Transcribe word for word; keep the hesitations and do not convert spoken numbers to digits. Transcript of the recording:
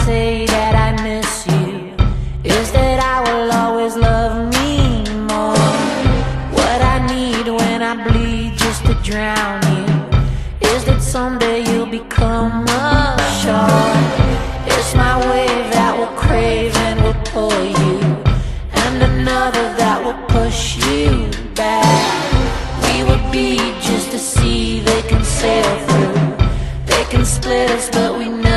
say that I miss you is that I will always love me more. What I need when I bleed just to drown you is that someday you'll become a shore. It's my wave that will crave and will pull you, and another that will push you back. We would be just a sea they can sail through. They can split us, but we never